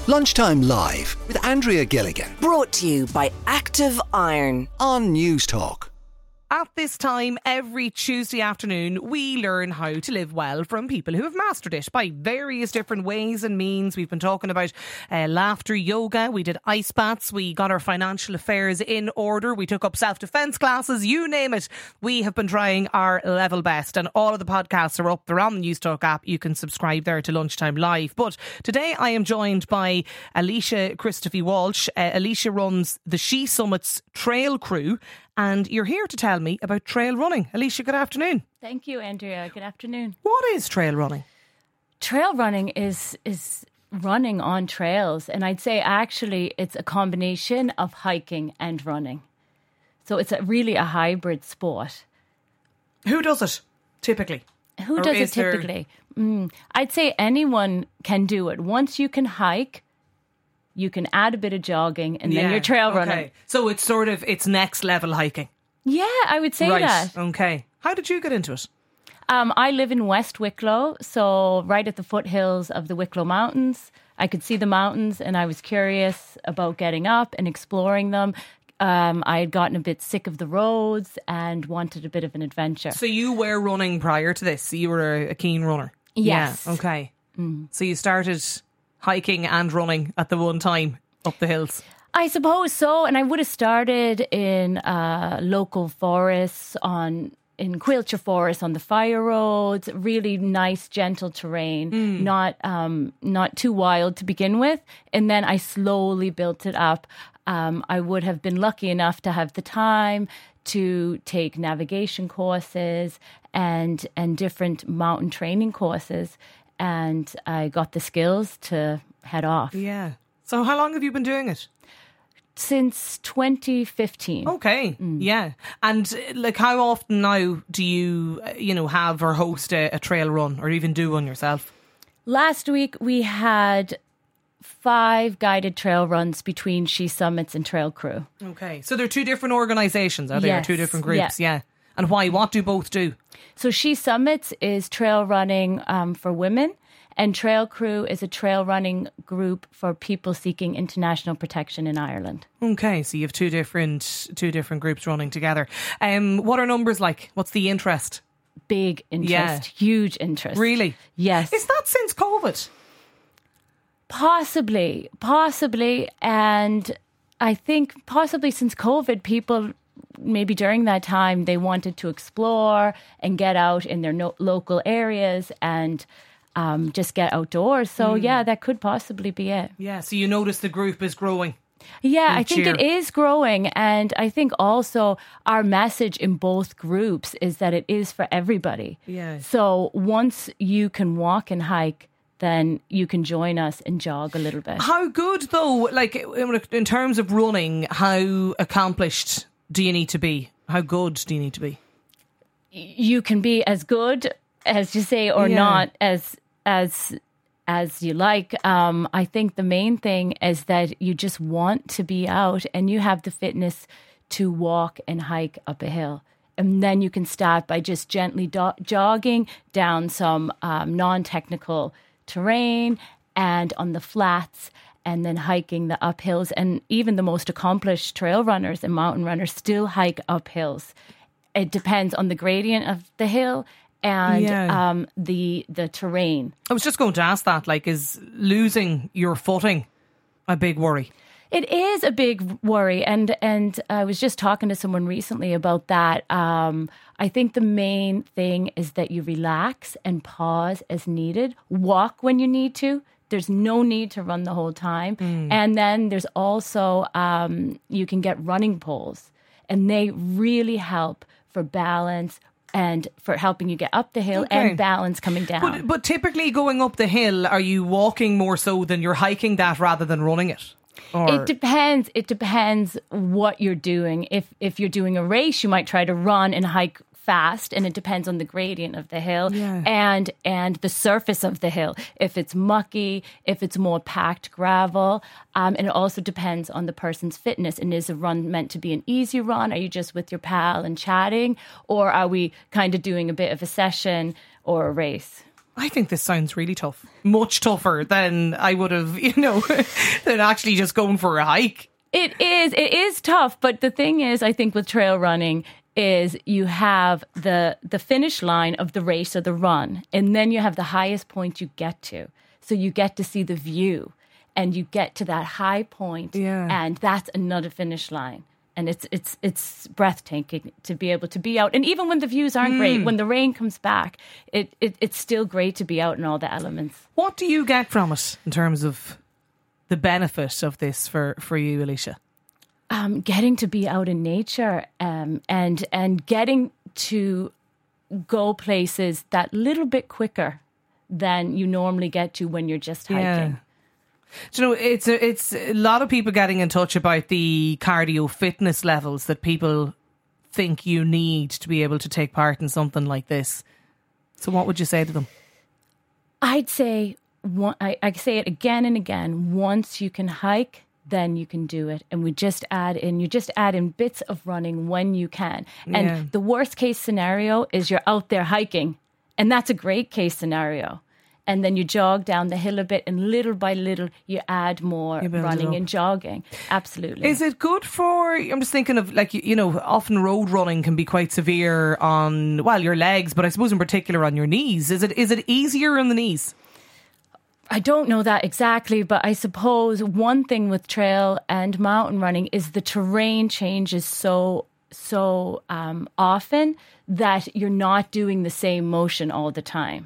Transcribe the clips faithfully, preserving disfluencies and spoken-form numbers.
Lunchtime Live with Andrea Gilligan Brought to you by Active Iron on News Talk. At this time, every Tuesday afternoon, we learn how to live well from people who have mastered it by various different ways and means. We've been talking about uh, laughter yoga. We did ice baths. We got our financial affairs in order. We took up self-defense classes. You name it. We have been trying our level best. And all of the podcasts are up. They're on the News Talk app. You can subscribe there to Lunchtime Live. But today I am joined by Alicia Christophe Walsh. Uh, Alicia runs the She Summits Trail Crew. And you're here to tell me about trail running. Alicia, good afternoon. Thank you, Andrea. Good afternoon. What is trail running? Trail running is is running on trails. And I'd say actually it's a combination of hiking and running. So it's a, really a hybrid sport. Who does it, typically? Who Or does it is there- typically? Mm, I'd say anyone can do it. Once you can hike, you can add a bit of jogging and then Yeah, you're trail okay. running. So it's sort of, it's next level hiking. Yeah, I would say Right, that. okay. How did you get into it? Um, I live in West Wicklow, so right at the foothills of the Wicklow Mountains. I could see the mountains and I was curious about getting up and exploring them. Um, I had gotten a bit sick of the roads and wanted a bit of an adventure. So you were running prior to this? You were a, a keen runner? Yes. Yeah, okay. Mm. So you started hiking and running at the one time up the hills? I suppose so, and I would have started in uh, local forests on in Quilcher Forest on the fire roads. Really nice, gentle terrain, Mm. not um, not too wild to begin with, and then I slowly built it up. Um, I would have been lucky enough to have the time to take navigation courses and and different mountain training courses, and I got the skills to head off. Yeah. So how long have you been doing it? Since twenty fifteen. Okay, Mm. yeah. And uh, like, how often now do you, uh, you know, have or host a, a trail run, or even do one yourself? Last week we had five guided trail runs between She Summits and Trail Crew. Okay, so they're two different organisations, are they? Or Yes, two different groups, yeah. yeah. And why? What do both do? So She Summits is trail running um, for women, and Trail Crew is a trail running group for people seeking international protection in Ireland. Okay, so you have two different two different groups running together. Um, what are numbers like? What's the interest? Big interest, Yeah. huge interest. Really? Yes. Is that since COVID? Possibly, possibly. And I think possibly since COVID, people, maybe during that time, they wanted to explore and get out in their no- local areas and um, just get outdoors. So, yeah, that could possibly be it. Yeah, so you notice the group is growing. Yeah, I Each think year. it is growing. And I think also our message in both groups is that it is for everybody. Yeah. So once you can walk and hike, then you can join us and jog a little bit. How good, though, like in in terms of running, how accomplished do you need to be? How good do you need to be? You can be as good as you say or Yeah. not as as as you like. Um, I think the main thing is that you just want to be out and you have the fitness to walk and hike up a hill. And then you can start by just gently do- jogging down some um, non-technical terrain and on the flats, and then hiking the uphills. And even the most accomplished trail runners and mountain runners still hike up hills. It depends on the gradient of the hill and Yeah. um, the the terrain. I was just going to ask that, like, is losing your footing a big worry? It is a big worry, and and I was just talking to someone recently about that. Um, I think the main thing is that you relax and pause as needed. Walk when you need to. There's no need to run the whole time. And then there's also, um, you can get running poles, and they really help for balance and for helping you get up the hill Okay. and balance coming down. But, but typically going up the hill, are you walking more so than you're hiking that rather than running it? Or- It depends. It depends what you're doing. If if you're doing a race, you might try to run and hike fast, and it depends on the gradient of the hill Yeah. and and the surface of the hill. If it's mucky, if it's more packed gravel, um, and it also depends on the person's fitness. And is a run meant to be an easy run? Are you just with your pal and chatting, or are we kind of doing a bit of a session or a race? I think this sounds really tough. Much tougher than I would have, you know, than actually just going for a hike. It is. It is tough. But the thing is, I think with trail running is you have the the finish line of the race or the run, and then you have the highest point you get to. So you get to see the view, and you get to that high point, yeah. and that's another finish line. And it's it's it's breathtaking to be able to be out. And even when the views aren't mm. great, when the rain comes back, it, it it's still great to be out in all the elements. What do you get from it in terms of the benefit of this for, for you, Alicia? Um, getting to be out in nature um, and and getting to go places that little bit quicker than you normally get to when you're just hiking. Yeah. Do you know, it's a, it's a lot of people getting in touch about the cardio fitness levels that people think you need to be able to take part in something like this. So what would you say to them? I'd say, one, I, I say it again and again, once you can hike, then you can do it. And we just add in, you just add in bits of running when you can. And Yeah. the worst case scenario is you're out there hiking. And that's a great case scenario. And then you jog down the hill a bit, and little by little you add more You build it running up. and jogging. Absolutely. Is it good for, I'm just thinking of like, you, you know, often road running can be quite severe on, well, your legs, but I suppose in particular on your knees. Is it is it easier on the knees? I don't know that exactly, but I suppose one thing with trail and mountain running is the terrain changes so so um, often that you're not doing the same motion all the time.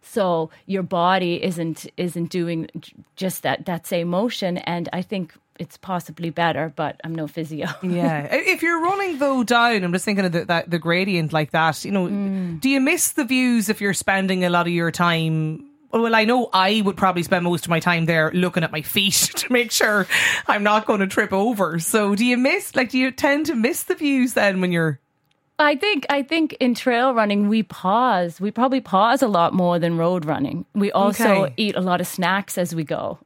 So your body isn't isn't doing just that, that same motion, and I think it's possibly better, but I'm no physio. Yeah. If you're running though down, I'm just thinking of the, that, the gradient like that, you know, Mm. do you miss the views if you're spending a lot of your time? Well, I know I would probably spend most of my time there looking at my feet to make sure I'm not going to trip over. So do you miss, like, do you tend to miss the views then when you're... I think I think in trail running we pause. We probably pause a lot more than road running. We also Okay. eat a lot of snacks as we go.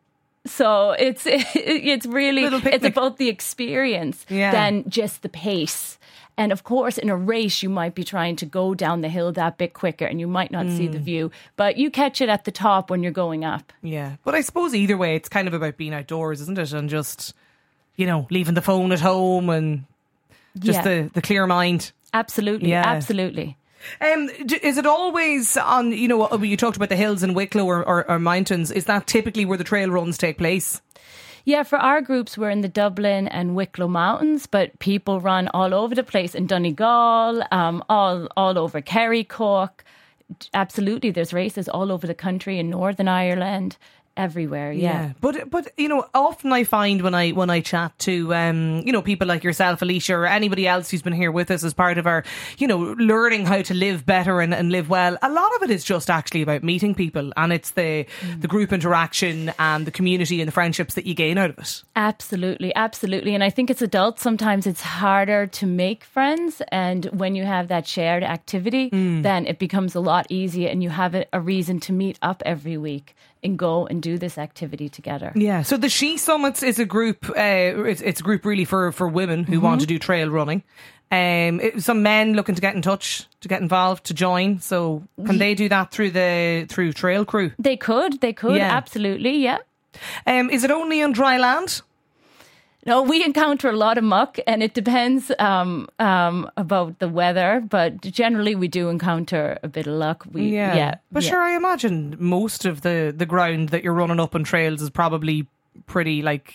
So it's it's really Little it's picnic. about the experience Yeah. than just the pace. And of course, in a race, you might be trying to go down the hill that bit quicker, and you might not see the view, but you catch it at the top when you're going up. Yeah. But I suppose either way, it's kind of about being outdoors, isn't it? And just, you know, leaving the phone at home and just Yeah. the, the clear mind. Absolutely, Yeah. absolutely. Um, d- is it always on, you know, you talked about the hills in Wicklow or, or, or mountains. Is that typically where the trail runs take place? Yeah, for our groups, we're in the Dublin and Wicklow Mountains, but people run all over the place in Donegal, um, all all over Kerry, Cork. Absolutely, there's races all over the country in Northern Ireland, everywhere. Yeah. But but you know, often I find when I when I chat to um you know people like yourself, Alicia, or anybody else who's been here with us as part of our, you know, learning how to live better and, and live well, a lot of it is just actually about meeting people, and it's the the group interaction and the community and the friendships that you gain out of it. Absolutely, absolutely. And I think as adults, sometimes it's harder to make friends. And when you have that shared activity, then it becomes a lot easier, and you have a, a reason to meet up every week and go and do this activity together. Yeah. So the She Summits is a group. Uh, it's, it's a group really for for women who want to do trail running. Um, it, some men looking to get in touch, to get involved, to join. So can they do that through the through Trail Crew? They could, they could, Yeah. absolutely, yeah. Um, is it only on dry land? No, we encounter a lot of muck, and it depends um, um, about the weather, but generally we do encounter a bit of luck. We, yeah, But yeah. sure, I imagine most of the, the ground that you're running up on trails is probably pretty, like,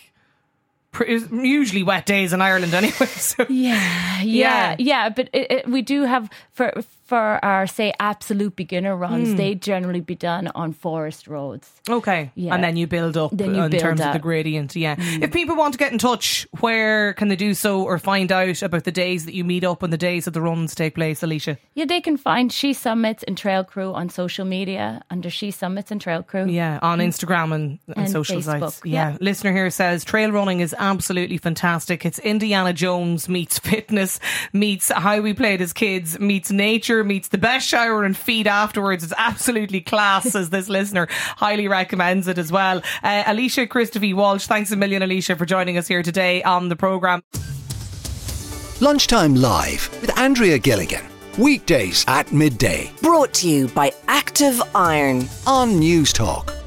pre- usually wet days in Ireland anyway. So. Yeah, yeah, Yeah. yeah. But it, it, we do have, for for our, say, absolute beginner runs, they generally be done on forest roads. Okay. Yeah. And then you build up Then you in build terms of up. the gradient. Yeah. If people want to get in touch, where can they do so, or find out about the days that you meet up and the days that the runs take place, Alicia? Yeah, they can find She Summits and Trail Crew on social media under She Summits and Trail Crew. Yeah, on Instagram and, and, And social Facebook, sites. Yeah. yeah. Listener here says trail running is absolutely fantastic. It's Indiana Jones meets fitness, meets how we played as kids, meets nature, meets the best shower and feed afterwards. It's absolutely class, as this listener highly recommends it as well. Uh, Alicia Christophe Walsh, thanks a million, Alicia, for joining us here today on the programme. Lunchtime Live with Andrea Gilligan Weekdays at midday Brought to you by Active Iron. on News Talk.